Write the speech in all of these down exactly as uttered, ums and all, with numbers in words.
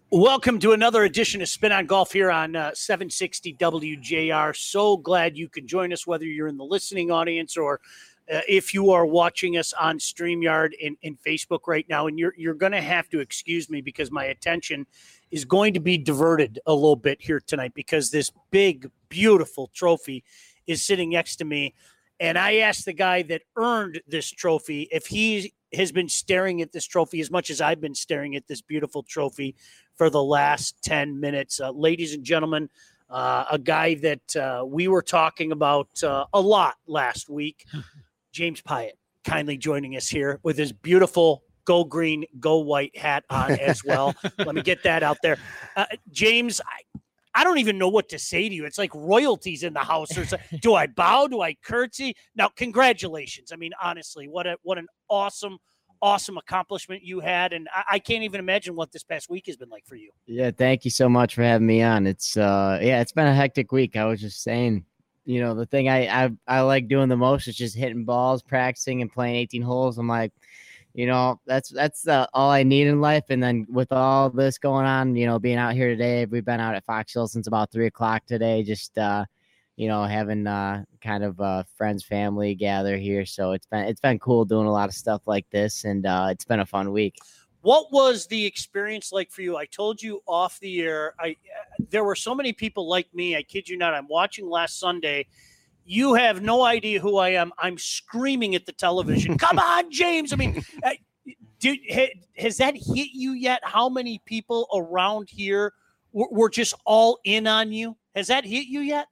Welcome to another edition of Spin on Golf here on uh, seven sixty W J R. So glad you can join us, whether you're in the listening audience or uh, if you are watching us on StreamYard and, and Facebook right now. And you're you're going to have to excuse me because my attention is going to be diverted a little bit here tonight because this big, beautiful trophy is sitting next to me. And I asked the guy that earned this trophy if he has been staring at this trophy as much as I've been staring at this beautiful trophy for the last ten minutes. Uh, ladies and gentlemen, uh, a guy that uh, we were talking about uh, a lot last week, James Piot, kindly joining us here with his beautiful go green, go white hat on as well. Let me get that out there. Uh, James, I, I don't even know what to say to you. It's like royalties in the house. Or do I bow? Do I curtsy? Now, congratulations. I mean, honestly, what a what an awesome, awesome accomplishment you had. And I, I can't even imagine what this past week has been like for you. Yeah, thank you so much for having me on. It's uh yeah, it's been a hectic week. I was just saying, you know, the thing I I, I like doing the most is just hitting balls, practicing and playing eighteen holes. I'm like, you know, that's that's uh, all I need in life. And then with all this going on, you know, being out here today, we've been out at Fox Hill since about three o'clock today, just, uh, you know, having uh, kind of uh, friends, family gather here. So it's been it's been cool doing a lot of stuff like this. And uh, it's been a fun week. What was the experience like for you? I told you off the air, I uh, there were so many people like me. I kid you not. I'm watching last Sunday. You have no idea who I am. I'm screaming at the television. Come on, James. I mean, uh, dude, has that hit you yet? How many people around here were, were just all in on you? Has that hit you yet?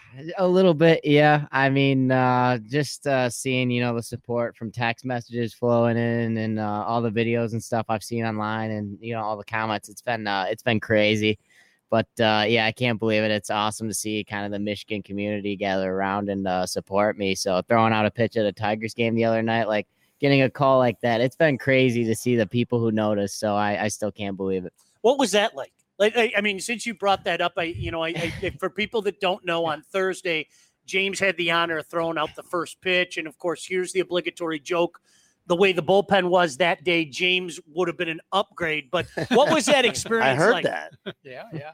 A little bit, yeah. I mean, uh, just uh, seeing, you know, the support from text messages flowing in and uh, all the videos and stuff I've seen online and, you know, all the comments. It's been uh, it's been crazy. But, uh, yeah, I can't believe it. It's awesome to see kind of the Michigan community gather around and uh, support me. So throwing out a pitch at a Tigers game the other night, like getting a call like that, it's been crazy to see the people who notice. So I, I still can't believe it. What was that like? Like, I, I mean, since you brought that up, I, you know, I, I for people that don't know, on Thursday, James had the honor of throwing out the first pitch. And, of course, here's the obligatory joke. The way the bullpen was that day, James would have been an upgrade. But what was that experience I heard like? that. Yeah, yeah.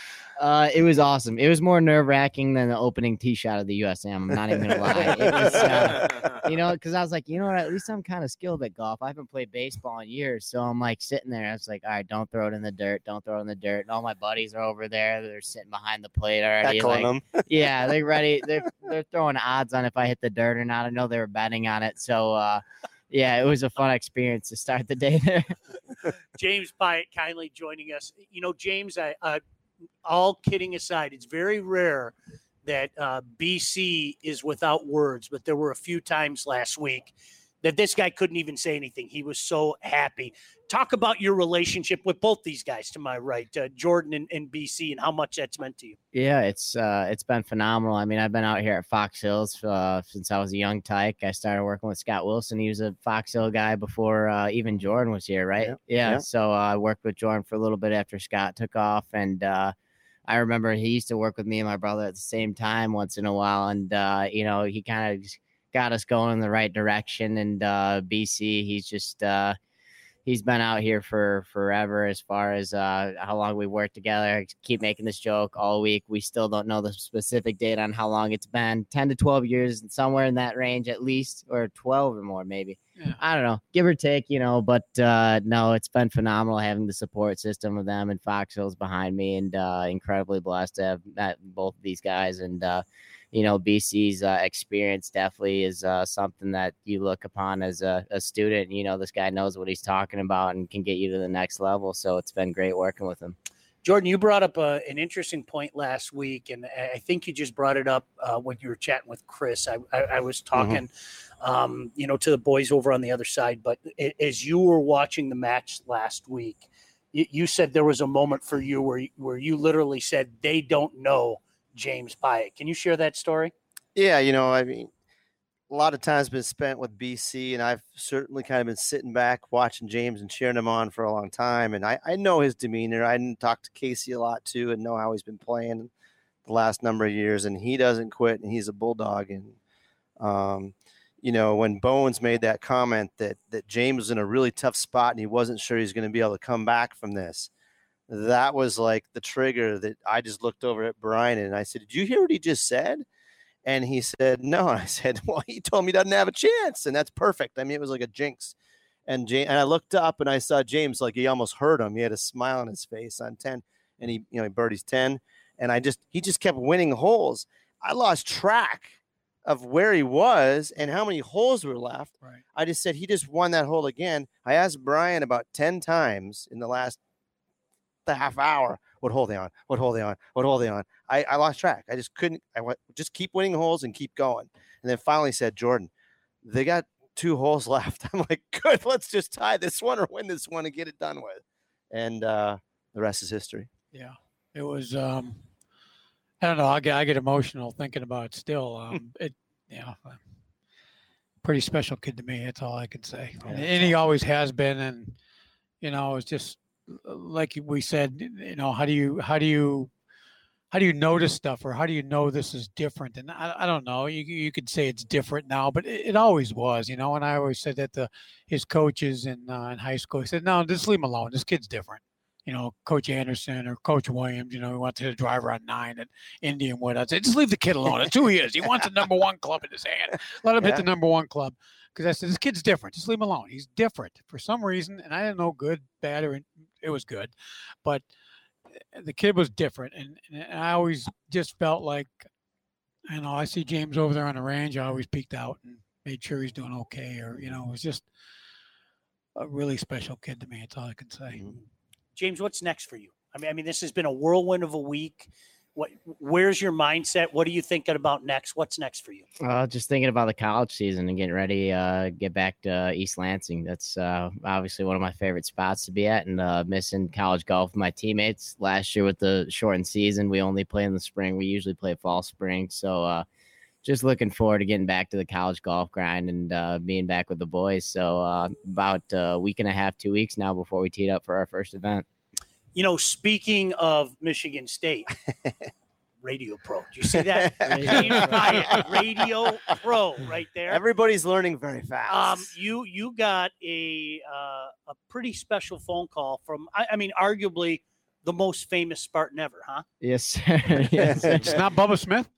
Uh, it was awesome. It was more nerve wracking than the opening tee shot of the U S A M. I'm not even gonna lie. It was, uh, you know, because I was like, you know what? At least I'm kind of skilled at golf. I haven't played baseball in years, so I'm like sitting there. I was like, all right, don't throw it in the dirt. Don't throw it in the dirt. And all my buddies are over there. They're sitting behind the plate already. Echoing Like, them. yeah, they're ready. They're they're throwing odds on if I hit the dirt or not. I know they were betting on it. So, uh, yeah, it was a fun experience to start the day there. James Piot kindly joining us. You know, James, I, uh, all kidding aside, it's very rare that uh, B C is without words, but there were a few times last week that this guy couldn't even say anything. He was so happy. Talk about your relationship with both these guys to my right, uh, Jordan and, and B C, and how much that's meant to you. Yeah, it's uh, it's been phenomenal. I mean, I've been out here at Fox Hills uh, since I was a young tyke. I started working with Scott Wilson. He was a Fox Hill guy before uh, even Jordan was here, right? Yep. Yeah. Yep. So uh, I worked with Jordan for a little bit after Scott took off, and uh, I remember he used to work with me and my brother at the same time once in a while, and uh, you know, he kind of just got us going in the right direction. And uh, B C, he's just uh, he's been out here for forever as far as uh, how long we worked together. I keep making this joke all week. We still don't know the specific date on how long it's been. ten to twelve years, somewhere in that range at least, or twelve or more maybe. Yeah. I don't know, give or take, you know, but uh, no, it's been phenomenal having the support system of them and Fox Hills behind me, and uh, incredibly blessed to have met both of these guys. And, uh, you know, B C's uh, experience definitely is uh, something that you look upon as a, a student. You know, this guy knows what he's talking about and can get you to the next level. So it's been great working with him. Jordan, you brought up a, an interesting point last week, and I think you just brought it up uh, when you were chatting with Chris. I, I, I was talking, mm-hmm. um, you know, to the boys over on the other side. But as you were watching the match last week, you, you said there was a moment for you where where you literally said they don't know James Piot. Can you share that story? Yeah, you know, I mean, a lot of time's been spent with B C, and I've certainly kind of been sitting back watching James and cheering him on for a long time. And I, I know his demeanor. I talked to Casey a lot too, and know how he's been playing the last number of years. And he doesn't quit, and he's a bulldog. And um, you know, when Bowens made that comment that that James was in a really tough spot and he wasn't sure he's going to be able to come back from this, that was like the trigger that I just looked over at Brian and I said, "Did you hear what he just said?" And he said, "No." And I said, "Well, he told me he doesn't have a chance." And that's perfect. I mean, it was like a jinx. And James, and I looked up and I saw James, like he almost heard him. He had a smile on his face on ten, and he, you know, he birdies ten. And I just, he just kept winning holes. I lost track of where he was and how many holes were left. Right. I just said, he just won that hole again. I asked Brian about ten times in the last the half hour, what hole they on, what hole they on, what hole they on. I, I lost track. I just couldn't, I went, just keep winning holes and keep going. And then finally said, "Jordan, they got two holes left." I'm like, "Good, let's just tie this one or win this one and get it done with." And uh, the rest is history. Yeah, it was, um, I don't know. I get, I get emotional thinking about it still. Um, it, yeah, pretty special kid to me. That's all I can say. Yeah. And, and he always has been. And, you know, it's just like we said, you know, how do you, how do you, how do you notice stuff, or how do you know this is different? And I, I don't know, you you could say it's different now, but it, it always was, you know. And I always said that to his coaches in, uh, in high school, he said, "No, just leave him alone. This kid's different." You know, Coach Anderson or Coach Williams, you know, he wants to hit a driver on nine at Indianwood. I'd say, just leave the kid alone. That's who he is. He wants a number one club in his hand. Let him Yeah. hit the number one club. Because I said, this kid's different. Just leave him alone. He's different for some reason. And I didn't know good, bad, or it was good. But the kid was different. And, and I always just felt like, you know, I see James over there on the range. I always peeked out and made sure he's doing okay. Or, you know, it was just a really special kid to me. That's all I can say. Mhm. James, what's next for you? I mean, I mean, this has been a whirlwind of a week. What, where's your mindset? What are you thinking about next? What's next for you? Uh, just thinking about the college season and getting ready, uh, get back to East Lansing. That's uh, obviously one of my favorite spots to be at, and uh, missing college golf with my teammates. Last year with the shortened season, we only play in the spring. We usually play fall, spring. So uh, just looking forward to getting back to the college golf grind and uh, being back with the boys. So uh, about a week and a half, two weeks now before we teed up for our first event. You know, speaking of Michigan State, Radio Pro. Do you see that? James Hyatt, Radio Pro, right there. Everybody's learning very fast. Um, you you got a uh, a pretty special phone call from, I, I mean, arguably the most famous Spartan ever, huh? Yes, sir. Yes, sir. It's not Bubba Smith.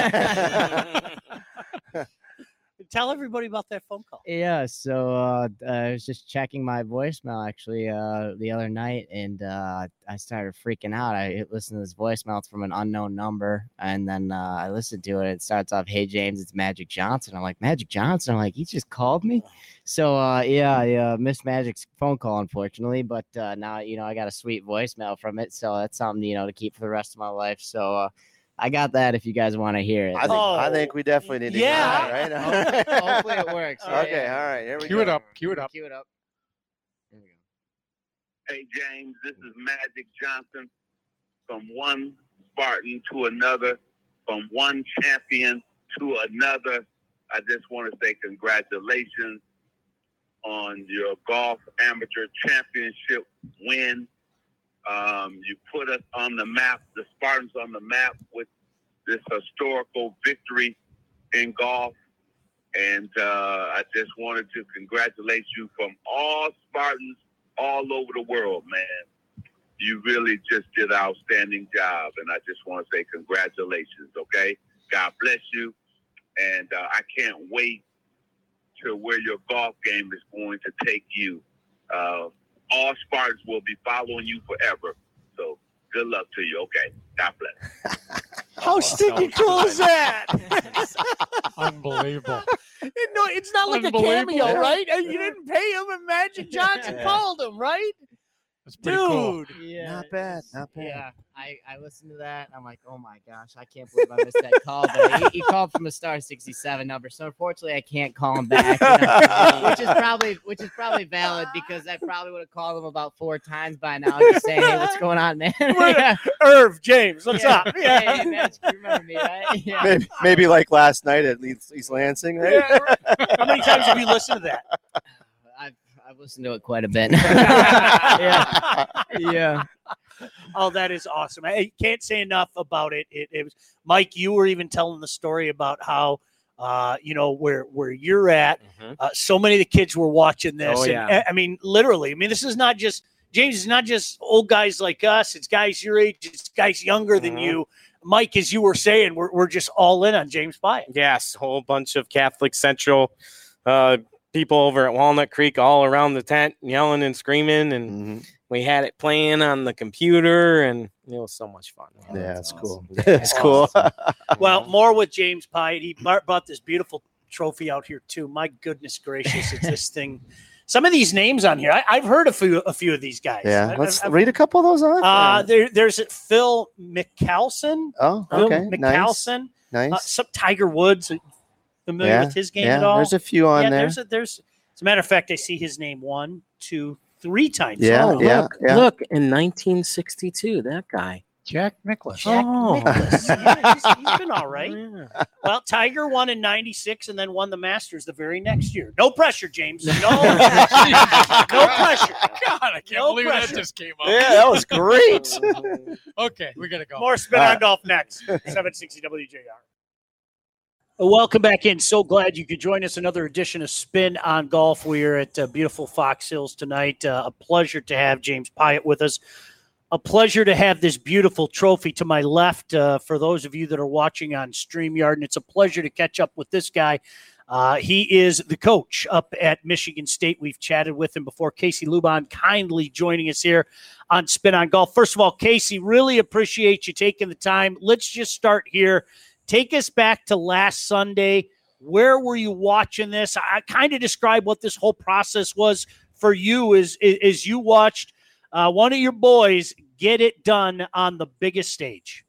Tell everybody about that phone call. Yeah, so uh, I was just checking my voicemail actually uh, the other night, and uh, I started freaking out. I listened to this voicemail. It's from an unknown number, and then uh, I listened to it. It starts off, "Hey, James, it's Magic Johnson." I'm like, "Magic Johnson?" I'm like, "He just called me?" So, uh, yeah, I uh, missed Magic's phone call, unfortunately, but uh, now, you know, I got a sweet voicemail from it, so that's something, you know, to keep for the rest of my life. So, uh, I got that if you guys want to hear it. I think Oh, I think we definitely need to yeah. hear that, right? Hopefully it works. Yeah, Okay, yeah. all right. Here we Cue go. it up. Cue it up. Cue it up. Here we go. Hey, James, this is Magic Johnson. From one Spartan to another, from one champion to another, I just want to say congratulations on your golf amateur championship win. Um, you put us on the map, the Spartans on the map, with this historical victory in golf. And uh, I just wanted to congratulate you from all Spartans all over the world, man. You really just did an outstanding job, and I just want to say congratulations, okay? God bless you, and uh, I can't wait to where your golf game is going to take you. Uh, all Spartans will be following you forever, so good luck to you, okay? God bless. How stinking cool is that? Unbelievable. no, it's not like a Unbelievable. cameo, right? You didn't pay him, and Magic Johnson Yeah. called him, right? That's pretty cool. Dude. Yeah, Not bad, it's- not bad. Yeah, I, I listened to that. And I'm like, oh my gosh, I can't believe I missed that call. But he, he called from a star sixty-seven number, so unfortunately I can't call him back. You know, which is probably which is probably valid because I probably would have called him about four times by now, just saying, hey, what's going on, man? yeah. Irv, James, what's Yeah. up? Yeah. Hey, Magic, you remember me, right? Yeah. Maybe, maybe like last night at East, East Lansing, right? Yeah. How many times have you listened to that? I've I've listened to it quite a bit. yeah. Yeah. Oh, that is awesome. I can't say enough about it. It, it was Mike, you were even telling the story about how uh, you know, where where you're at. Mhm. Uh, so many of the kids were watching this. Oh, and, yeah. I mean, literally, I mean, this is not just James, it's not just old guys like us. It's guys your age. It's guys younger mm-hmm. than you. Mike, as you were saying, we're, we're just all in on James Pyatt. Yes, a whole bunch of Catholic Central uh, people over at Walnut Creek all around the tent yelling and screaming, and mm-hmm. we had it playing on the computer, and it was so much fun. Oh, yeah, that's awesome. Cool. That's cool. Well, more with James Pyatt. He brought this beautiful trophy out here, too. My goodness gracious, it's this thing. Some of these names on here, I, I've heard a few, a few of these guys. Yeah, I, let's I've, read a couple of those on. Uh, there, there's Phil Mickelson. Oh, okay, Phil Mickelson. Nice. Uh, some Tiger Woods. Familiar yeah. with his game yeah, at all? There's a few on yeah, there. There's a, there's, as a matter of fact, I see his name one, two, three times. Yeah, oh, yeah, look, yeah. Look, in nineteen sixty-two, that guy. Jack Nicklaus. Jack oh. Nicklaus. Yeah, he's, he's been all right. Yeah. Well, Tiger won in ninety-six and then won the Masters the very next year. No pressure, James. No, no pressure. God, I can't no believe pressure. that just came up. Yeah, that was great. Okay, we got to go. More Spin on Golf next. seven sixty W J R. Welcome back in. So glad you could join us. Another edition of Spin on Golf. We are at uh, beautiful Fox Hills tonight. Uh, a pleasure to have James Pyatt with us. A pleasure to have this beautiful trophy to my left uh, for those of you that are watching on StreamYard. And it's a pleasure to catch up with this guy. Uh, he is the coach up at Michigan State. We've chatted with him before. Casey Lubon kindly joining us here on Spin on Golf. First of all, Casey, really appreciate you taking the time. Let's just start here. Take us back to last Sunday. Where were you watching this? I kind of describe what this whole process was for you as, as you watched Uh, one of your boys get it done on the biggest stage.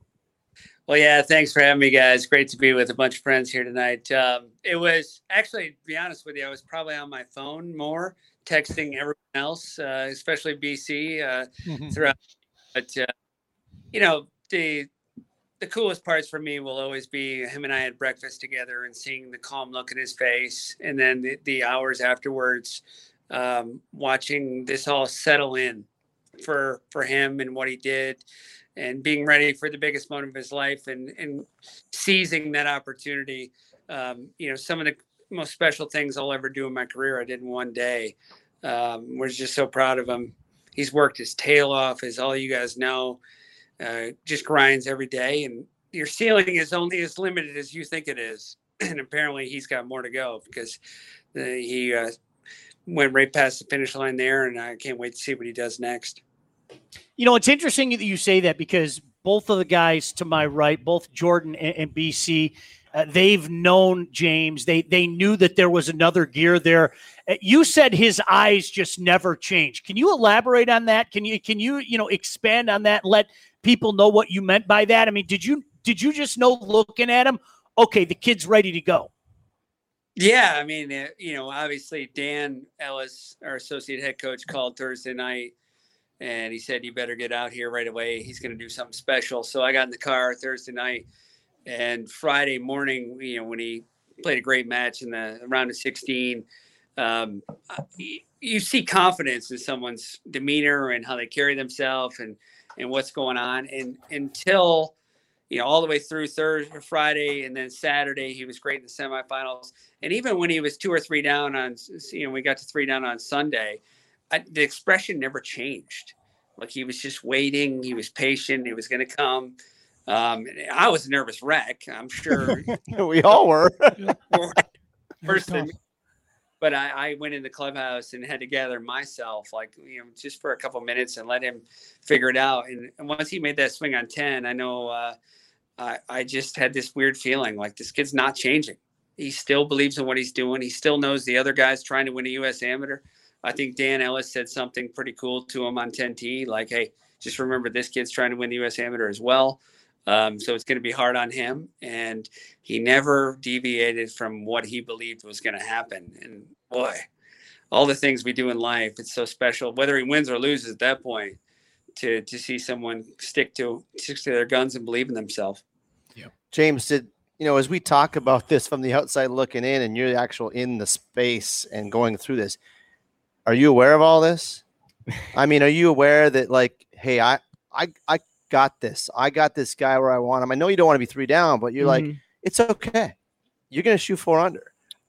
Well, yeah, thanks for having me, guys. Great to be with a bunch of friends here tonight. Um, it was actually, to be honest with you, I was probably on my phone more, texting everyone else, uh, especially B C uh, mm-hmm. throughout. But, uh, you know, the the coolest parts for me will always be him and I had breakfast together and seeing the calm look in his face. And then the, the hours afterwards, um, watching this all settle in for, for him and what he did and being ready for the biggest moment of his life and, and seizing that opportunity. Um, you know, some of the most special things I'll ever do in my career, I did in one day. Um, we're just so proud of him. He's worked his tail off, as all you guys know, uh, just grinds every day. And your ceiling is only as limited as you think it is. And apparently he's got more to go because uh, he, uh, went right past the finish line there, and I can't wait to see what he does next. You know, it's interesting that you say that because both of the guys to my right, both Jordan and, and B C, uh, they've known James. They they knew that there was another gear there. Uh, you said his eyes just never changed. Can you elaborate on that? Can you can you you know expand on that? And let people know what you meant by that. I mean, did you did you just know looking at him? Okay, the kid's ready to go. Yeah, I mean, uh, you know, obviously Dan Ellis, our associate head coach, called Thursday night, and he said, you better get out here right away. He's going to do something special. So I got in the car Thursday night, and Friday morning, you know, when he played a great match in the round of sixteen, um, you, you see confidence in someone's demeanor and how they carry themselves and, and what's going on. And until – you know, all the way through Thursday, Friday, and then Saturday, he was great in the semifinals. And even when he was two or three down on, you know, we got to three down on Sunday, I, the expression never changed. Like he was just waiting. He was patient. He was going to come. Um, I was a nervous wreck. I'm sure we all were. First thing, but I, I went in the clubhouse and had to gather myself, like, you know, just for a couple of minutes and let him figure it out. And, and once he made that swing on ten, I know uh, I, I just had this weird feeling like this kid's not changing. He still believes in what he's doing. He still knows the other guy's trying to win a U S Amateur. I think Dan Ellis said something pretty cool to him on ten T, like, hey, just remember this kid's trying to win the U S Amateur as well. Um, so it's going to be hard on him. And he never deviated from what he believed was going to happen. And boy, all the things we do in life, it's so special, whether he wins or loses at that point, to, to see someone stick to, stick to their guns and believe in themselves. Yeah. James, did, you know, as we talk about this from the outside looking in and you're the actual in the space and going through this, are you aware of all this? I mean, are you aware that like, hey, I, I, I, got this. I got this guy where I want him. I know you don't want to be three down, but you're mm-hmm. like, it's okay. You're going to shoot four under.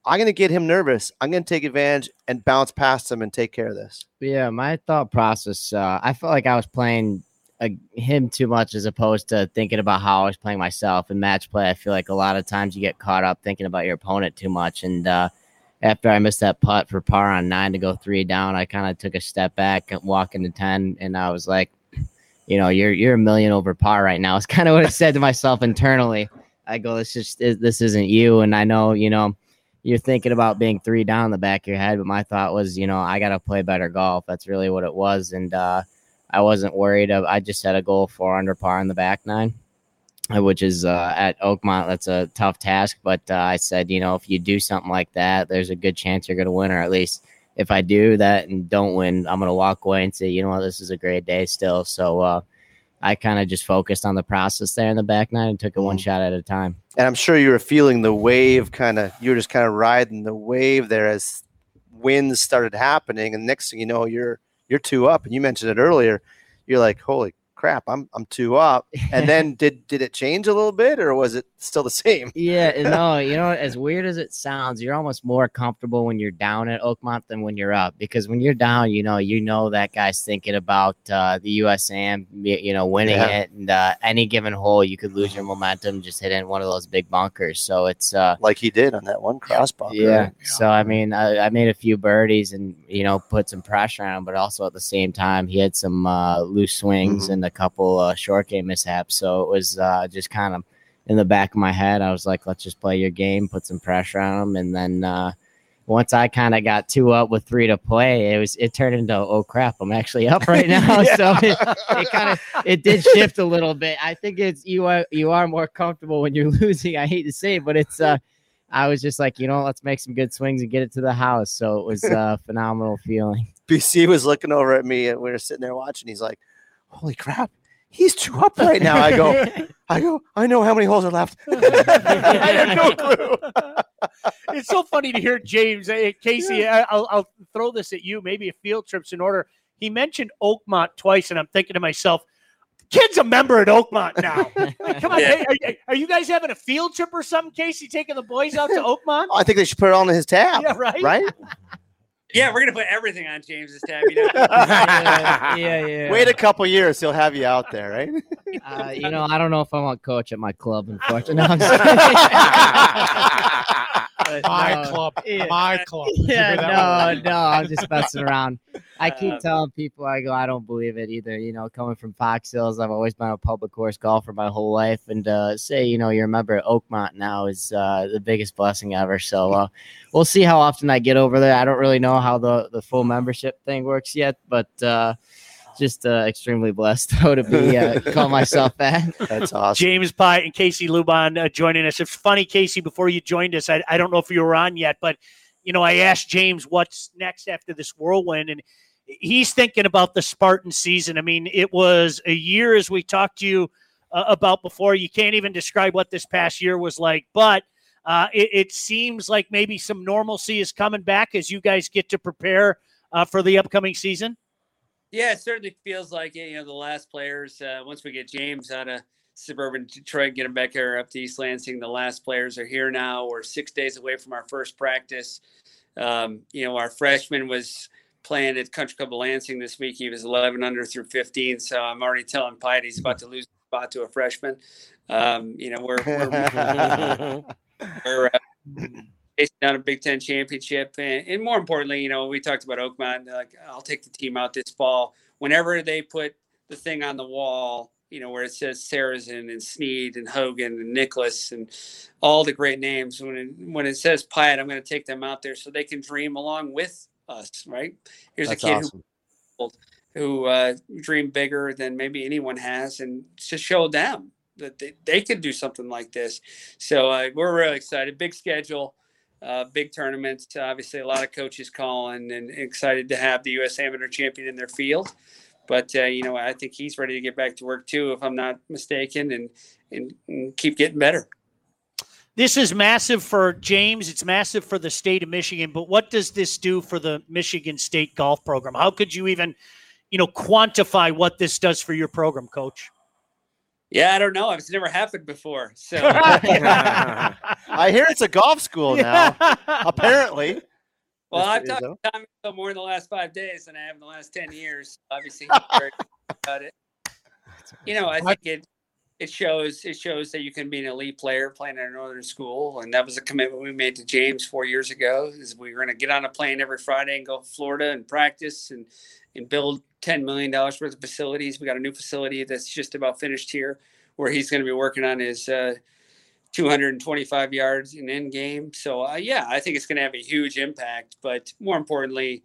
I'm going to get him nervous. I'm going to take advantage and bounce past him and take care of this. Yeah, my thought process, uh, I felt like I was playing uh, him too much as opposed to thinking about how I was playing myself. In match play, I feel like a lot of times you get caught up thinking about your opponent too much. And uh, after I missed that putt for par on nine to go three down, I kind of took a step back, walk into ten, and I was like, you know, you're you're a million over par right now. It's kind of what I said to myself internally. I go, this just this isn't you. And I know, you know, you're thinking about being three down in the back of your head, but my thought was, you know, I got to play better golf. That's really what it was. And uh, I wasn't worried. Of, I just had a goal four under par in the back nine, which is uh, at Oakmont. That's a tough task. But uh, I said, you know, if you do something like that, there's a good chance you're going to win, or at least if I do that and don't win, I'm going to walk away and say, you know what, this is a great day still. So uh, I kind of just focused on the process there in the back nine and took it one shot at a time. And I'm sure you were feeling the wave kind of, you were just kind of riding the wave there as winds started happening. And next thing you know, you're, you're two up. And you mentioned it earlier. You're like, holy crap, I'm I'm two up. And then did did it change a little bit, or was it still the same? Yeah, no, you know, as weird as it sounds, you're almost more comfortable when you're down at Oakmont than when you're up, because when you're down, you know, you know that guy's thinking about uh, the U S A M, you know, winning yeah. it, and uh, any given hole you could lose your momentum, just hitting one of those big bunkers. So it's uh, like he did on that one cross bunker. Yeah. Right? So I mean, I, I made a few birdies and you know put some pressure on him, but also at the same time he had some uh, loose swings mm-hmm. and a couple uh, short game mishaps. So it was uh, just kind of in the back of my head. I was like, let's just play your game, put some pressure on him. And then uh, once I kind of got two up with three to play, it was, it turned into, oh crap, I'm actually up right now. yeah. So it, it kind of, it did shift a little bit. I think it's, you are, you are more comfortable when you're losing. I hate to say it, but it's, uh, I was just like, you know, let's make some good swings and get it to the house. So it was a phenomenal feeling. B C was looking over at me and we were sitting there watching. He's like, holy crap, he's two up right now. I go, I go, I know how many holes are left. I have no clue. It's so funny to hear James. Hey, Casey, yeah. I'll, I'll throw this at you. Maybe a field trip's in order. He mentioned Oakmont twice, and I'm thinking to myself, kid's a member at Oakmont now. Like, come on, yeah. hey, are, are you guys having a field trip or something, Casey, taking the boys out to Oakmont? I think they should put it on his tab. Yeah, right? Right? Yeah, we're gonna put everything on James's tab. You know? yeah, yeah, yeah. Wait a couple years, he'll have you out there, right? Uh, you know, I don't know if I want coach at my club, unfortunately. No, my no, club, yeah. my club. Yeah, no, no, I'm just messing around. I keep telling people, I go, I don't believe it either. You know, coming from Fox Hills, I've always been a public course golfer my whole life, and uh, say, you know, you're a member at Oakmont now is uh, the biggest blessing ever. So uh, we'll see how often I get over there. I don't really know how the the full membership thing works yet, but. Uh, Just uh, extremely blessed though to be uh, call myself that. That's awesome. James Piot and Casey Lubon uh, joining us. It's funny, Casey. Before you joined us, I, I don't know if you were on yet, but you know, I asked James what's next after this whirlwind, and he's thinking about the Spartan season. I mean, it was a year, as we talked to you uh, about before. You can't even describe what this past year was like, but uh, it, it seems like maybe some normalcy is coming back as you guys get to prepare uh, for the upcoming season. Yeah, it certainly feels like it. You know, the last players, uh, once we get James out of suburban Detroit, get him back here up to East Lansing, the last players are here now. We're six days away from our first practice. Um, you know, our freshman was playing at Country Club of Lansing this week. He was eleven under through fifteen. So I'm already telling Piot he's about to lose the spot to a freshman. Um, you know, we're, we're, we're uh, chasing down a Big Ten championship. And, and more importantly, you know, we talked about Oakmont, like, I'll take the team out this fall. Whenever they put the thing on the wall, you know, where it says Sarazen and Snead and Hogan and Nicholas and all the great names, when it, when it says Piot, I'm going to take them out there so they can dream along with us, right? Here's That's a kid awesome. who, who uh, dreamed bigger than maybe anyone has, and to show them that they, they could do something like this. So uh, we're really excited. Big schedule. Uh, big tournaments, obviously a lot of coaches calling, and excited to have the U S Amateur champion in their field. But, uh, you know, I think he's ready to get back to work too, if I'm not mistaken, and, and, and keep getting better. This is massive for James. It's massive for the state of Michigan. But what does this do for the Michigan State golf program? How could you even, you know, quantify what this does for your program, Coach? Yeah, I don't know. It's never happened before. So I hear it's a golf school now, apparently. Well, Mister I've talked Izzo. to Tommy more in the last five days than I have in the last ten years. Obviously, he's very about it. You know, I think it it shows it shows that you can be an elite player playing at a northern school, and that was a commitment we made to James four years ago. Is we were going to get on a plane every Friday and go to Florida and practice and and build ten million dollars worth of facilities. We got a new facility that's just about finished here, where he's going to be working on his uh, two hundred twenty-five yards in end game. So uh, yeah, I think it's going to have a huge impact. But more importantly,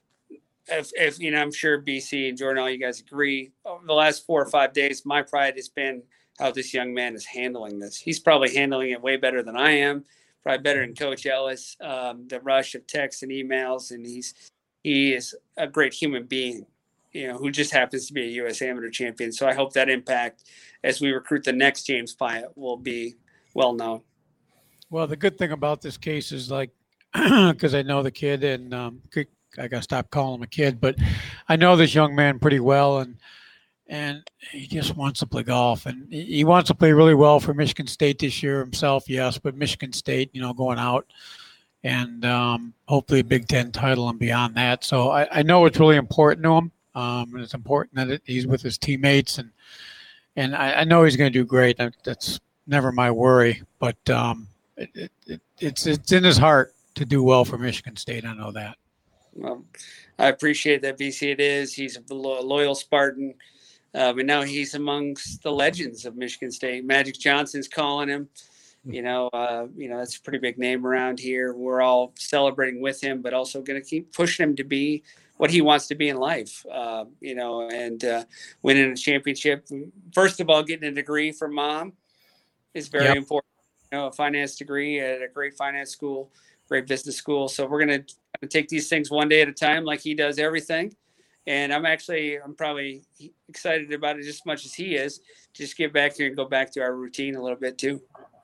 if, if you know, I'm sure B C and Jordan, all you guys agree. Over the last four or five days, my pride has been how this young man is handling this. He's probably handling it way better than I am. Probably better than Coach Ellis. Um, the rush of texts and emails, and he's he is a great human being, you know, who just happens to be a U S amateur champion. So I hope that impact as we recruit the next James Pyatt will be well known. Well, the good thing about this case is, like, because I know the kid, and um, I got to stop calling him a kid, but I know this young man pretty well, and and he just wants to play golf, and he wants to play really well for Michigan State this year himself, yes, but Michigan State, you know, going out, and um, hopefully a Big Ten title and beyond that. So I, I know it's really important to him. Um, and it's important that it, he's with his teammates, and and I, I know he's going to do great. That, that's never my worry, but um, it, it, it, it's it's in his heart to do well for Michigan State. I know that. Well, I appreciate that, B C. It is. He's a loyal Spartan, um, and now he's amongst the legends of Michigan State. Magic Johnson's calling him. You know, uh, you know that's a pretty big name around here. We're all celebrating with him, but also going to keep pushing him to be what he wants to be in life. Uh, you know, and uh, winning a championship. First of all, getting a degree from mom is very yep. important. You know, a finance degree at a great finance school, great business school. So we're going to take these things one day at a time, like he does everything. And I'm actually, I'm probably excited about it just as much as he is. Just get back here and go back to our routine a little bit too.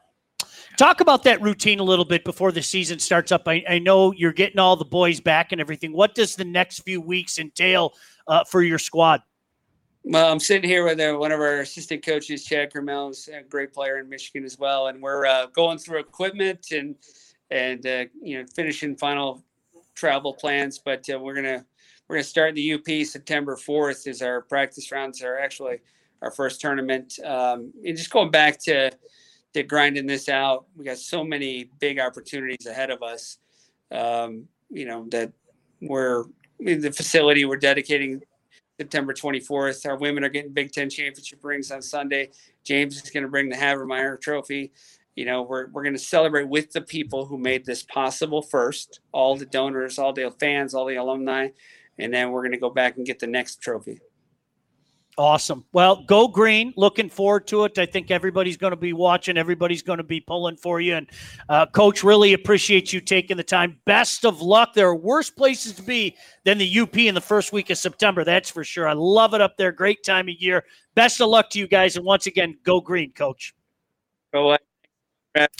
Talk about that routine a little bit before the season starts up. I, I know you're getting all the boys back and everything. What does the next few weeks entail uh, for your squad? Well, I'm sitting here with uh, one of our assistant coaches, Chad Kermel, who's a great player in Michigan as well. And we're uh, going through equipment and, and uh, you know, finishing final travel plans. But uh, we're going to we're gonna start in the U P September fourth is our practice rounds are actually our first tournament. Um, and just going back to – to grinding this out. We got so many big opportunities ahead of us. Um, you know, that we're the facility we're dedicating September twenty-fourth. Our women are getting Big Ten championship rings on Sunday. James is going to bring the Havermeyer trophy. You know, we're, we're going to celebrate with the people who made this possible first, all the donors, all the fans, all the alumni, and then we're going to go back and get the next trophy. Awesome. Well, go green. Looking forward to it. I think everybody's going to be watching. Everybody's going to be pulling for you. And, uh, Coach, really appreciate you taking the time. Best of luck. There are worse places to be than the U P in the first week of September. That's for sure. I love it up there. Great time of year. Best of luck to you guys. And once again, go green, Coach. Go ahead.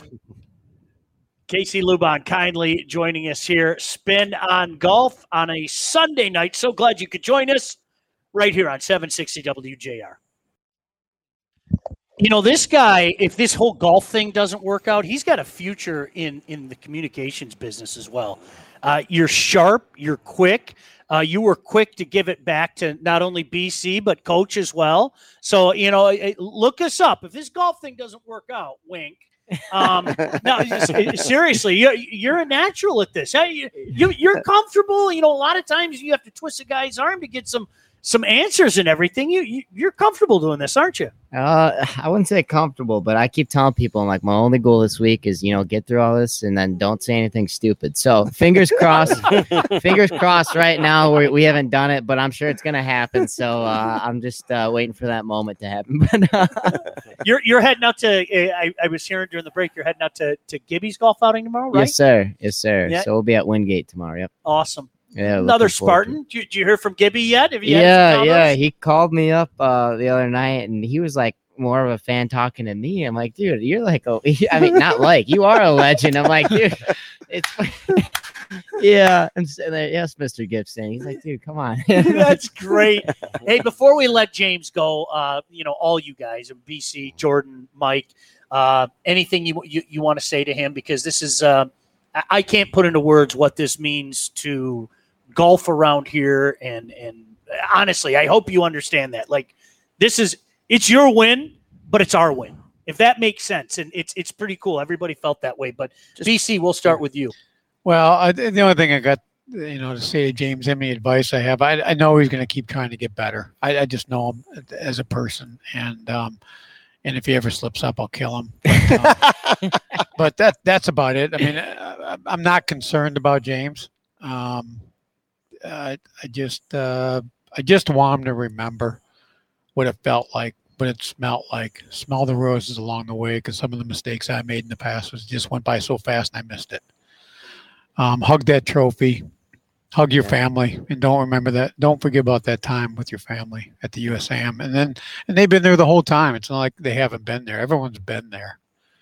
Casey Lubon kindly joining us here. Spin on Golf on a Sunday night. So glad you could join us right here on seven sixty W J R. You know, this guy, if this whole golf thing doesn't work out, he's got a future in, in the communications business as well. Uh, you're sharp. You're quick. Uh, you were quick to give it back to not only B C, but Coach as well. So, you know, look us up. If this golf thing doesn't work out, wink. Um, no, seriously, you're, you're a natural at this. You, you, you're comfortable. You know, a lot of times you have to twist a guy's arm to get some some answers and everything. You, you you're comfortable doing this, aren't you? Uh, I wouldn't say comfortable, but I keep telling people, I'm like, my only goal this week is, you know, get through all this and then don't say anything stupid. So fingers crossed, fingers crossed right now. We, we haven't done it, but I'm sure it's going to happen. So uh, I'm just uh, waiting for that moment to happen. But uh, you're, you're heading out to, I, I was hearing during the break, you're heading out to, to Gibby's golf outing tomorrow, right? Yes, sir. Yes, sir. Yeah. So we'll be at Wingate tomorrow. Yep. Awesome. Yeah, another Spartan. Did you, did you hear from Gibby yet? Have you yeah, yeah. He called me up uh, the other night, and he was like, more of a fan talking to me. I'm like, dude, you're like, oh, I mean, not like you are a legend. I'm like, dude, it's yeah. And so, yes, Mister Gibson. He's like, dude, come on. That's great. Hey, before we let James go, uh, you know, all you guys, B C, Jordan, Mike, uh, anything you you, you want to say to him, because this is uh, I can't put into words what this means to golf around here, and and honestly, I hope you understand that. Like, this is it's your win, but it's our win, if that makes sense. And it's it's pretty cool. Everybody felt that way. But Just, B C, we'll start with you. Well, I, the only thing I got, you know, to say to James, any advice I have, I, I know he's going to keep trying to get better. I, I just know him as a person, and um, and if he ever slips up, I'll kill him. But, um, but that that's about it. I mean, I, I'm not concerned about James. Um, I, I just uh, I just want him to remember what it felt like, what it smelled like. Smell the roses along the way, because some of the mistakes I made in the past was just went by so fast and I missed it. Um, hug that trophy, hug your family, and don't remember that. Don't forget about that time with your family at the U S A M. And then, and they've been there the whole time. It's not like they haven't been there. Everyone's been there,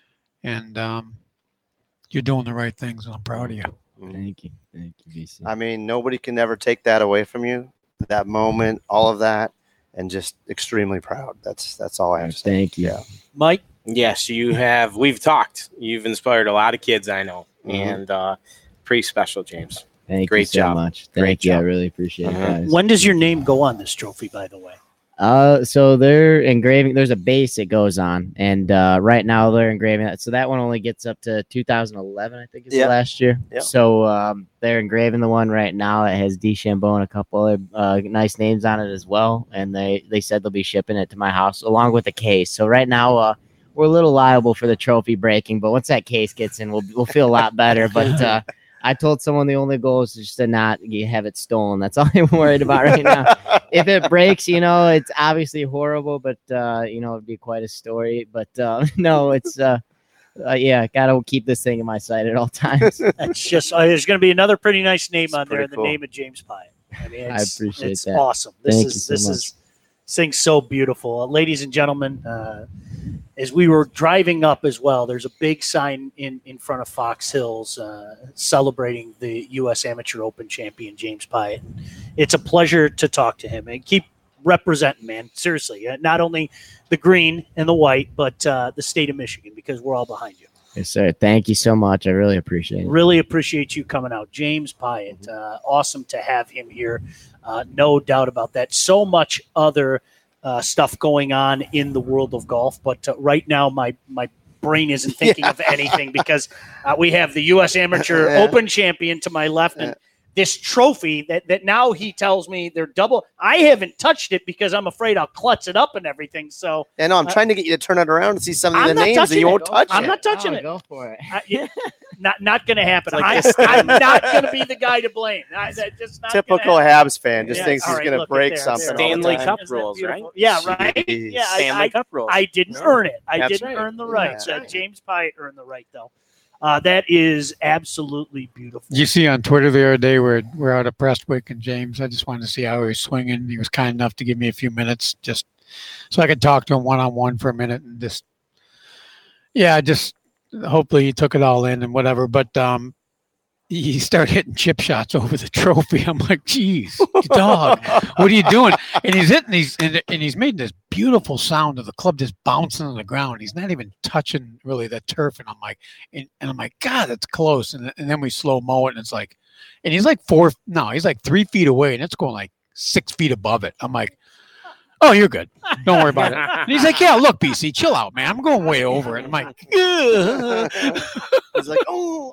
and um, you're doing the right things, and I'm proud of you. Thank you, thank you, B C. I mean, nobody can ever take that away from you. That moment, all of that, and just extremely proud. That's that's all I have to say. Thank you, yeah. Mike. Yes, you have. We've talked. You've inspired a lot of kids, I know, mm-hmm. and. uh Pretty special, James. Thank Great you so job. much. Thank Great you. job. I really appreciate uh-huh. it, guys. When does your name go on this trophy, by the way? Uh, so they're engraving. There's a base it goes on, and uh, right now they're engraving that. So that one only gets up to two thousand eleven, I think, is yep. the last year. Yep. So um, they're engraving the one right now. It has DeChambeau and a couple other uh, nice names on it as well. And they they said they'll be shipping it to my house along with the case. So right now, uh, we're a little liable for the trophy breaking, but once that case gets in, we'll we'll feel a lot better. But uh, I told someone the only goal is just to not have it stolen. That's all I'm worried about right now. If it breaks, you know, it's obviously horrible, but, uh, you know, it'd be quite a story. But, uh, no, it's, uh, uh, yeah, got to keep this thing in my sight at all times. It's just, uh, there's going to be another pretty nice name it's on there in cool. the name of James Pyatt. I mean, I appreciate it's that. awesome. This Thank is, you so this much. is, this thing's so beautiful. Uh, ladies and gentlemen, uh, as we were driving up as well, there's a big sign in, in front of Fox Hills uh, celebrating the U S Amateur Open champion, James Pyatt. It's a pleasure to talk to him, and keep representing, man. Seriously, uh, not only the green and the white, but uh, the state of Michigan, because we're all behind you. Yes, sir. Thank you so much. I really appreciate it. Really appreciate you coming out. James Pyatt, uh, awesome to have him here. Uh, no doubt about that. So much other Uh, stuff going on in the world of golf, but uh, right now my my brain isn't thinking yeah. of anything, because uh, we have the U S Amateur yeah. Open champion to my left, and yeah. this trophy that that now he tells me they're double. I haven't touched it because I'm afraid I'll klutz it up and everything. So and no, I'm uh, trying to get you to turn it around and see some of I'm the not names that you it. won't touch. I'm it. not touching oh, it. Go for it. I, yeah, not not going to happen. Like I, I'm not going to be the guy to blame. I, that just not Typical Habs fan just yeah, thinks he's right, going to break there, something. there. Stanley all the Cup time. rules, right? Yeah, right. Jeez. Yeah, Stanley I, Cup rules. I didn't No. earn it. I That's didn't right. earn the rights. Yeah. Uh, James Pyatt earned the right, though. Uh, that is absolutely beautiful. You see on Twitter the other day where we're out at Prestwick, and James, I just wanted to see how he was swinging. He was kind enough to give me a few minutes just so I could talk to him one-on-one for a minute, and just, yeah, just hopefully he took it all in and whatever. But um, he started hitting chip shots over the trophy. I'm like, geez, dog, what are you doing? And he's hitting these, and, and he's made this beautiful sound of the club just bouncing on the ground. He's not even touching really the turf. And I'm like, and, and I'm like, God, that's close. And, and then we slow mo it, and it's like, and he's like four, no, he's like three feet away, and it's going like six feet above it. I'm like, oh, you're good. Don't worry about it. And he's like, yeah, look, B C, chill out, man. I'm going way over it. I'm like, ugh. He's like, oh.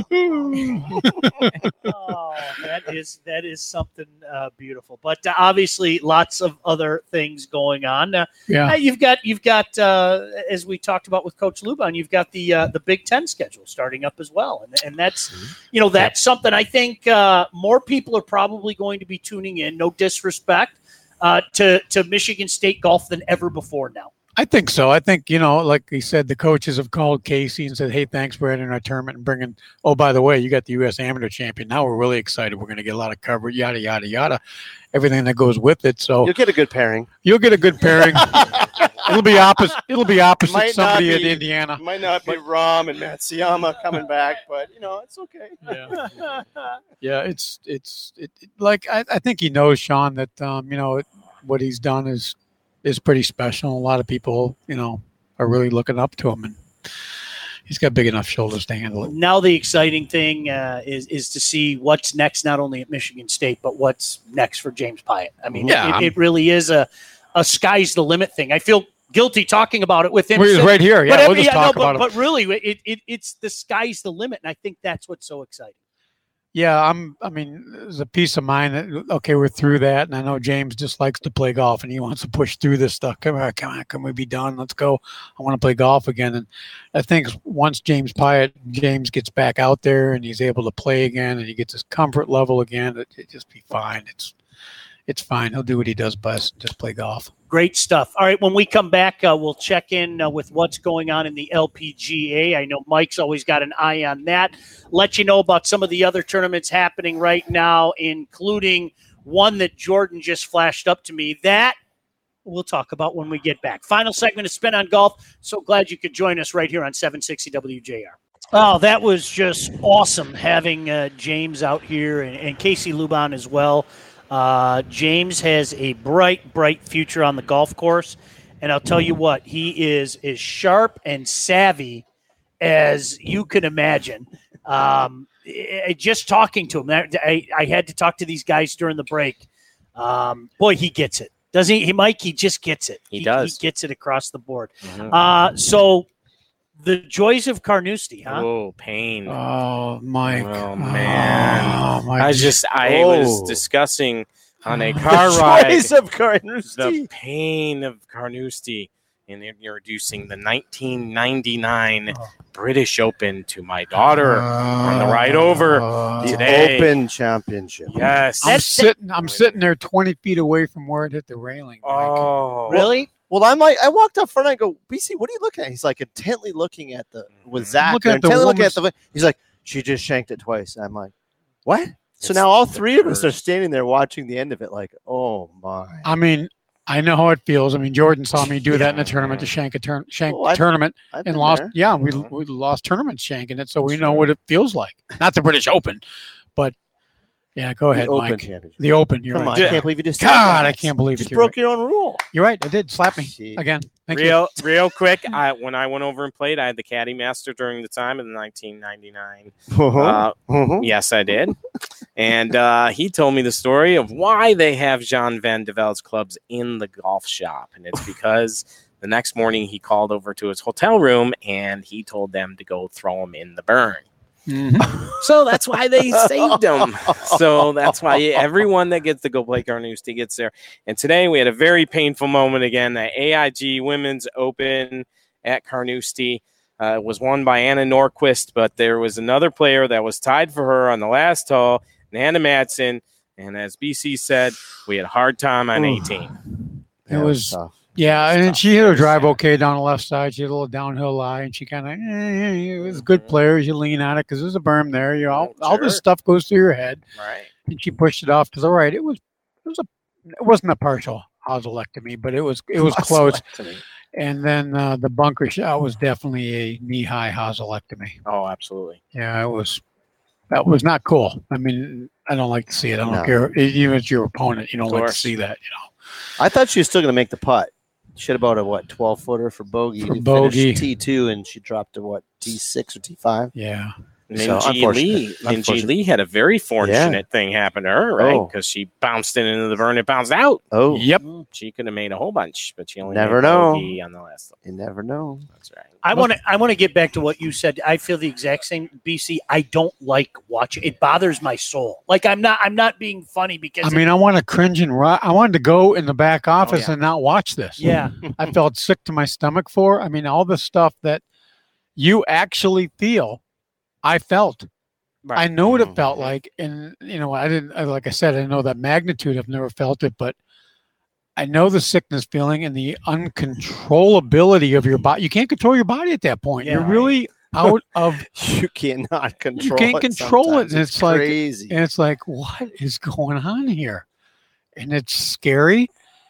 Oh, that is that is something uh, beautiful. But uh, obviously, lots of other things going on. Uh, Yeah. uh, you've got you've got uh, as we talked about with Coach Luban, you've got the uh, the Big Ten schedule starting up as well, and and that's you know that's something I think uh, more people are probably going to be tuning in. No disrespect uh, to to Michigan State golf than ever before now. I think so. I think, you know, like he said, the coaches have called Casey and said, hey, thanks for entering our tournament and bringing, oh, by the way, you got the U S Amateur Champion. Now we're really excited. We're going to get a lot of coverage, yada, yada, yada, everything that goes with it. So You'll get a good pairing. You'll get a good pairing. It'll be opposite. It'll be opposite Might not somebody be- in Indiana. Might not be Rom and Matsuyama coming back, but, you know, it's okay. Yeah, yeah. It's it's it, it- like I, I think he knows, Sean, that um, you know it, what he's done is is pretty special. A lot of people, you know, are really looking up to him, and he's got big enough shoulders to handle it. Now the exciting thing uh, is is to see what's next, not only at Michigan State, but what's next for James Pyatt. I mean, Yeah, it, it really is a a sky's the limit thing. I feel guilty talking about it with him. Well, he's sitting- right here. Yeah, but, we'll just yeah, no, talk but, about him. but really, it, it it's the sky's the limit, and I think that's what's so exciting. Yeah, I'm. I mean, there's a peace of mind that okay, we're through that, and I know James just likes to play golf, and he wants to push through this stuff. Come on, come on, can we be done? Let's go. I want to play golf again, and I think once James Pyatt, James gets back out there, and he's able to play again, and he gets his comfort level again, it, it just be fine. It's it's fine. He'll do what he does best, just play golf. Great stuff. All right, when we come back, uh, we'll check in uh, with what's going on in the L P G A. I know Mike's always got an eye on that. Let you know about some of the other tournaments happening right now, including one that Jordan just flashed up to me. That we'll talk about when we get back. Final segment of Spin on Golf. So glad you could join us right here on seven sixty W J R. Oh, that was just awesome having uh, James out here and, and Casey Luban as well. Uh, James has a bright, bright future on the golf course. And I'll tell you what, he is as sharp and savvy as you can imagine. Um, I- just talking to him, I, I had to talk to these guys during the break. Um, boy, he gets it. Doesn't he, Mike? He just gets it. He does. He gets it across the board. Mhm. Uh, so the joys of Carnoustie, huh? Oh, pain. Oh, Mike. Oh, man. Oh, Mike. I just, I was Oh. discussing on a car ride Choice of the Carnoustie. pain of Carnoustie in introducing the nineteen ninety-nine Oh. British Open to my daughter on the ride over Uh, The today. Open Championship. Yes. I'm That's- sitting. I'm sitting there twenty feet away from where it hit the railing. Mike. Oh, Really? Well, I'm like, I walked up front. I go, B C, what are you looking at? He's like intently looking at the with Zach. Look at there, the intently looking at woman's- the. He's like, she just shanked it twice. I'm like, what? So now all three of us are standing there watching the end of it, like, oh my. I mean, I know how it feels. I mean, Jordan saw me do that in a tournament to shank a turn, shank Oh, I've- tournament I've and been lost. there. Yeah, we Mhm. we lost tournaments shanking it, so we know what it feels like. Not the British Open, but yeah. Go ahead, The Open Mike. Championship. The Open. You're Come right. on, I can't believe you just. said God, that. I can't believe You it. just You're broke right. your own rule. You're right. I did. Slap me Gee. again. Thank you. real, real quick. I when I went over and played, I had the Caddy Master during the time of the nineteen ninety-nine. Uh, Uh-huh. yes, I did. And uh, he told me the story of why they have Jean Van de Velde's clubs in the golf shop. And it's because the next morning he called over to his hotel room and he told them to go throw them in the burn. Mhm. So that's why they saved him. So that's why everyone that gets to go play Carnoustie gets there. And today we had a very painful moment again. The A I G Women's Open at Carnoustie uh, was won by Anna Norquist, but there was another player that was tied for her on the last hole, Nana Madsen. And as B C said, we had a hard time on Ooh. eighteen. It That was- tough. Yeah, It's and tough. she hit her Very drive sad. okay down the left side. She had a little downhill lie, and she kind of eh, it was good Mhm. players. You lean on it because there's a berm there. You all, Oh, all this sure. stuff goes through your head. Right. And she pushed it off to the right. It was it was a it wasn't a partial hosselectomy, but it was it was close. And then uh, the bunker shot was definitely a knee high hosselectomy. Oh, absolutely. Yeah, it was that was not cool. I mean, I don't like to see it. I don't No. care even if it's your opponent. You don't Of like to course. see that. You know. I thought she was still going to make the putt. She had about a what twelve footer for bogey. For to bogey. finish T two, and she dropped to what T six or T five. Yeah. So, Minji unfortunate. Lee, Minji Unfortunate. Lee had a very fortunate thing happen to her, right? Oh. Because she bounced in into the burn and bounced out. Oh, Yep. She could have made a whole bunch, but she only Never made know. bogey on the last one. you never know. That's right. I want to. I want to get back to what you said. I feel the exact same. B C. I don't like watching. It bothers my soul. Like I'm not. I'm not being funny because. I mean, I want to cringe and ri- I wanted to go in the back office yeah. and not watch this. it, yeah. I felt sick to my stomach for. I mean, all the stuff that you actually feel, I felt. I know what it felt like, and you know, I didn't. I- Like I said, I know that magnitude. I've never felt it, but I know the sickness feeling and the uncontrollability of your body. You can't control your body at that point. Yeah. You're really out of. You cannot control. You can't it control it. sometimes. And it's, it's like- crazy. And it's like, what is going on here? And it's scary,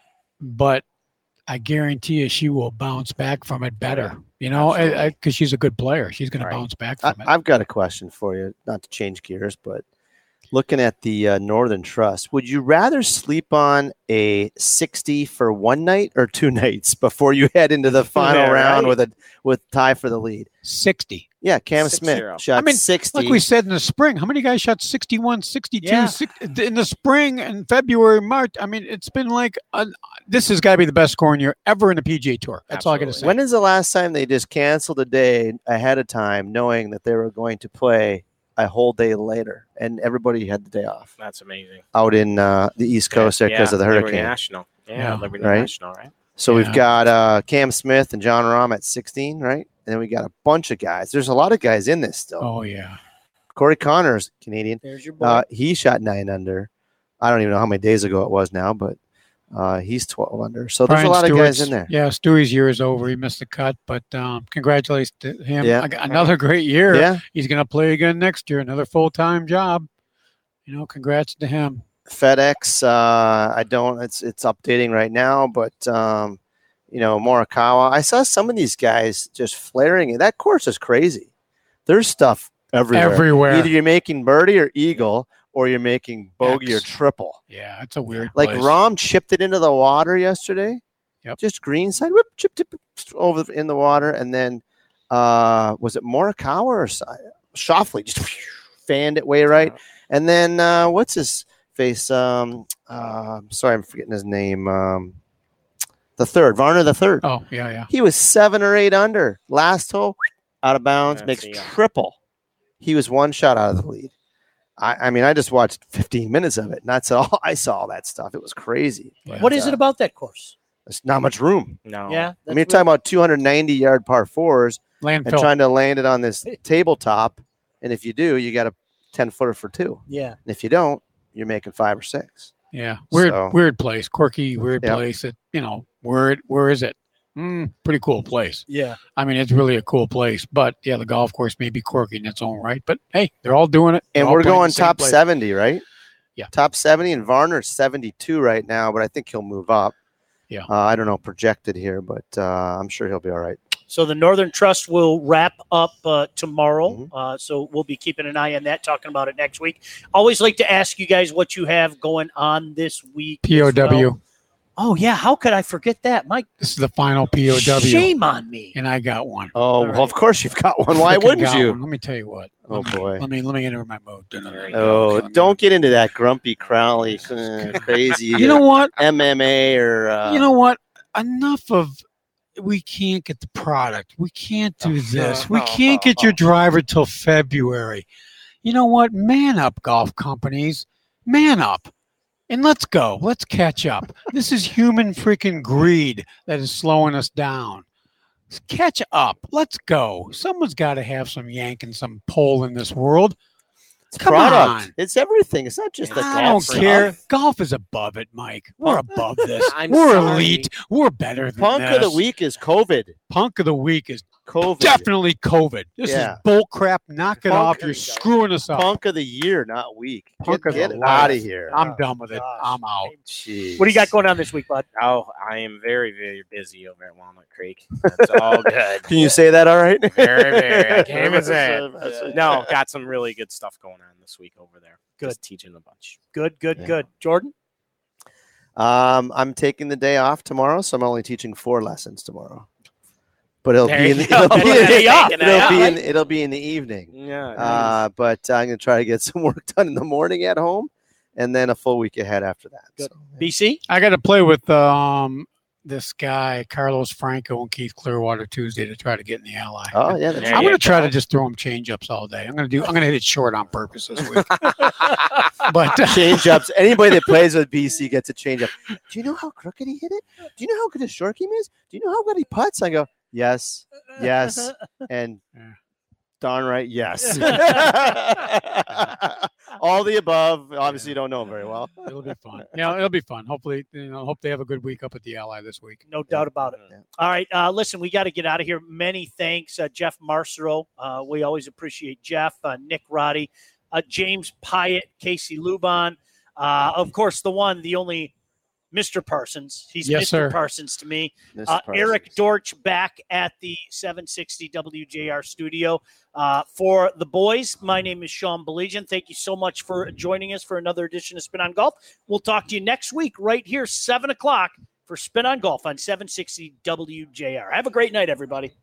but I guarantee you she will bounce back from it better. You know, because she's a good player. She's going to Right. bounce back I, from it. I've got a question for you, not to change gears, but looking at the uh, Northern Trust, would you rather sleep on a sixty for one night or two nights before you head into the final Yeah, round right. with a with tie for the lead? sixty. Yeah, Cam Six Smith zero. shot I mean, sixty. Like we said in the spring, how many guys shot sixty-one, sixty-two, Yeah. sixty, in the spring and February, March? I mean, it's been like, a, this has got to be the best scoring year ever in the P G A Tour. That's all I got to say. When is the last time they just canceled a day ahead of time, knowing that they were going to play a whole day later, and everybody had the day off That's amazing. out in uh, the East Coast there because Yeah, of the Liberty hurricane? National. Yeah, Yeah. Liberty Right. National, right? So Yeah. we've got uh, Cam Smith and John Rahm at sixteen, right? And then we got a bunch of guys. There's a lot of guys in this still. Oh, yeah. Corey Connors, Canadian. There's your boy. Uh, he shot nine under. I don't even know how many days ago it was now, but uh, he's twelve under. So there's Brian a lot of guys Stewart's- in there. Yeah, Stewie's year is over. He missed the cut, but um, congratulations to him. Yeah. Ag- Another great year. Yeah. He's going to play again next year. Another full-time job. You know, congrats to him. FedEx, uh, I don't, it's it's updating right now, but, um, you know, Morikawa, I saw some of these guys just flaring. That course is crazy. There's stuff everywhere. Everywhere. Either you're making birdie or eagle, or you're making bogey or X. triple. Yeah, it's a weird Like place. Rahm chipped it into the water yesterday. Yep. Just green side, whip, chip, chip, over in the water. And then, uh, was it Morikawa or Si- Shoffley? Just fanned it way right. And then, uh, what's his face? Um, uh, sorry, I'm forgetting his name. Um, the third, Varner the third. Oh, yeah, yeah. He was seven or eight under. Last hole, out of bounds, That's makes the, uh, triple. He was one shot out of the lead. I, I mean, I just watched fifteen minutes of it, and that's all I saw. All that stuff. It was crazy. But, what is uh, it about that course? There's not much room. No. Yeah. I that's mean, you're talking about two hundred ninety yard par fours and Landfill. trying to land it on this tabletop. And if you do, you got a ten footer for two. Yeah. And if you don't, you're making five or six. Yeah, weird, So- weird place, quirky, weird Yep. place. That you know, where it, where is it? Mm, pretty cool place. Yeah. I mean, it's really a cool place. But yeah, the golf course may be quirky in its own right. But hey, they're all doing it. They're And all we're playing the going same top place. seventy, right? Yeah. Top seventy, and Varner's seventy-two right now, but I think he'll move up. Yeah. Uh, I don't know projected here, but uh, I'm sure he'll be all right. So the Northern Trust will wrap up uh, tomorrow. Mhm. Uh, so we'll be keeping an eye on that, talking about it next week. Always like to ask you guys what you have going on this week. P O as W. well. Oh, yeah. How could I forget that? Mike, This is the final P O W, shame on me. and I got one. Oh, All well, right. of course you've got one. Why Frickin' wouldn't got you? one. Let me tell you what. Oh, Let me- boy. Let me let me enter my mode. Oh, don't get into that grumpy Crowley uh, crazy You know what? M M A or uh, You know what? Enough of. We can't get the product. We can't do this. We can't get your driver till February. You know what? Man up, golf companies. Man up. And let's go. Let's catch up. This is human freaking greed that is slowing us down. Catch up. Let's go. Someone's got to have some yank and some pole in this world. it's come product. on. It's everything. It's not just the I golf don't care. stuff. Golf is above it, Mike. We're above this. I'm We're sorry. elite. We're better than Punk this. of the week is COVID. Punk of the week is COVID. definitely COVID. This Yeah. is bull crap. Knock it Punk off. of You're the- screwing us up. Punk of the year, not week. Punk Get, of get the it out of life. here. I'm done with it. gosh. I'm out. Jeez. What do you got going on this week, bud? Oh, I am very, very busy over at Walnut Creek. That's all good. Can you say that all right? Very, very. I can't even say it. No, got some really good stuff going on this week over there. Good. Just teaching a bunch. Good, good, Yeah. good. Jordan? Um, I'm taking the day off tomorrow, so I'm only teaching four lessons tomorrow. But it'll There be you in the, go. it'll be in Day the, off. it'll Day be off. in, it'll be in the evening. Yeah. Uh, but I'm gonna try to get some work done in the morning at home, and then a full week ahead after that. Good. So, B C? I got to play with um this guy Carlos Franco and Keith Clearwater Tuesday to try to get in the ally. oh yeah, that's There I'm you going to try go. to just throw him change ups all day. I'm going to do. I'm going to hit it short on purpose this week. But uh, change ups. Anybody that plays with B C gets a change up. Do you know how crooked he hit it? Do you know how good his short game is? Do you know how good he putts? I go, yes, yes, and Yeah. darn right, yes. all the above. Obviously, you don't know him very well. It'll be fun. Yeah, it'll be fun. Hopefully, you know, hope they have a good week up at the Ally this week. No doubt about it. Yeah. All right, uh, listen, we got to get out of here. Many thanks, uh, Jeff Marcero. Uh, we always appreciate Jeff, uh, Nick Roddy, uh, James Pyatt, Casey Luban, uh, of course, the one, the only Mister Parsons. He's Yes, Mister sir. Parsons to me. Mister Uh, Eric Parsons. Dortch back at the seven sixty W J R studio. Uh, for the boys, my name is Sean Belegian. Thank you so much for joining us for another edition of Spin on Golf. We'll talk to you next week right here, seven o'clock for Spin on Golf on seven sixty W J R. Have a great night, everybody.